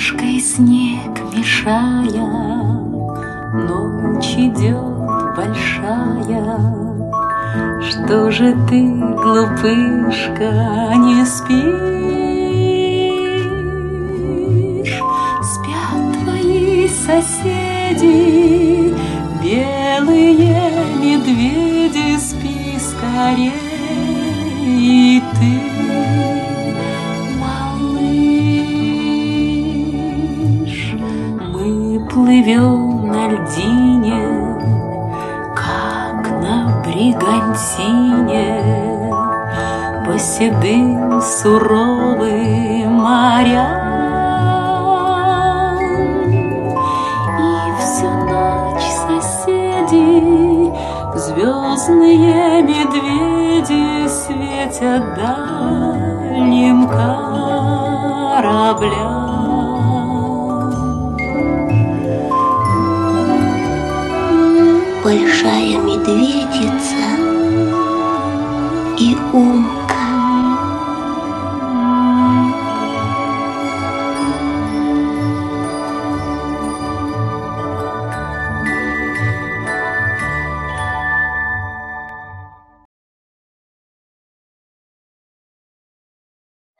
Ложкой снег мешая, ночь идет большая. Что же ты, глупышка, не спишь? Спят твои соседи, белые медведи, спи скорей, и ты, малыш. Мы плывем на льдине, как на бригантине, по седым суровым морям. И всю ночь соседи, звездные медведи, светят дальним кораблям. Большая медведица и ум